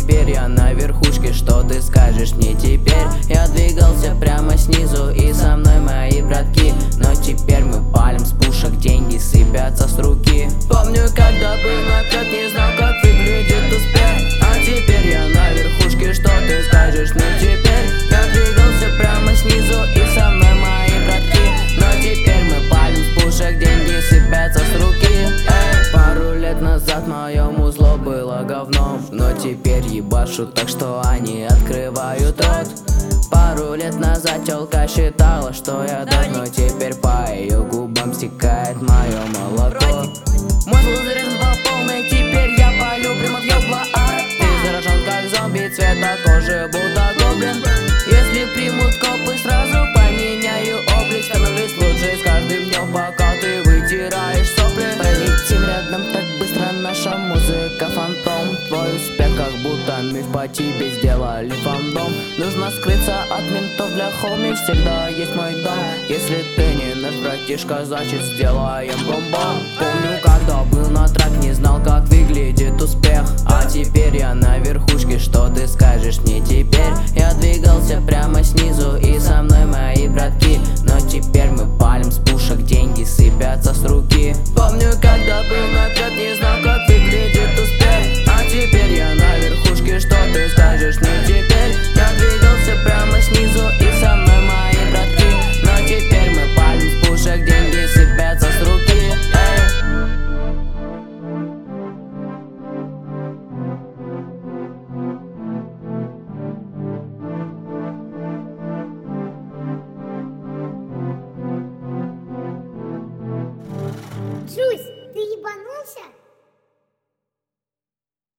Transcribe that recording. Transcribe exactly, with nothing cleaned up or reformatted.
теперь я на верхушке. Что ты скажешь мне теперь? Я двигался прямо снизу, и со мной мои братки. Но теперь мы палим с пушек, деньги сыпятся с руки. Помню, когда был накат, не знал, как выглядит успех. А теперь я на верхушке, что ты скажешь мне теперь? Я двигался прямо снизу, и со мной мои братки. Но теперь мы палим с пушек, деньги сыпятся с руки. Эй. Пару лет назад мое музло было говном, но теперь ебашу так, что они открывают рот. Пару лет назад тёлка считала, что я док, но теперь по ее губам стекает мое молоко. Мой зл заряжен по полной, теперь я палю прямо в ёбла. А ты заражен как зомби, цвета кожи будто гоблин. Если примут копы, сразу поменяю облик. Становлюсь лучше с каждым днем, пока ты вытираешь сопли. Пролетим рядом так быстро, наша музыка фантом. Твой успех как будто миф, по тебе сделали фандом. Нужно скрыться от ментов, для хоми всегда есть мой дом. Если ты не наш братишка, значит сделаем бомбом. Помню, когда был на трак, не знал, как выглядит успех. А теперь я на верхушке, что ты скажешь мне теперь? Я двигался прямо снизу, и со мной мои братки. Но теперь мы палим с пушек, деньги сыпятся с руки. Помню, когда был на трак, не знал, как выглядит успех. А теперь я на верхушке, что ты скажешь мне теперь? Я двигался прямо снизу, и со мной мои братки. Но теперь мы палим с пушек, деньги сыпятся с руки. Эй. Джусь, ты ебанулся?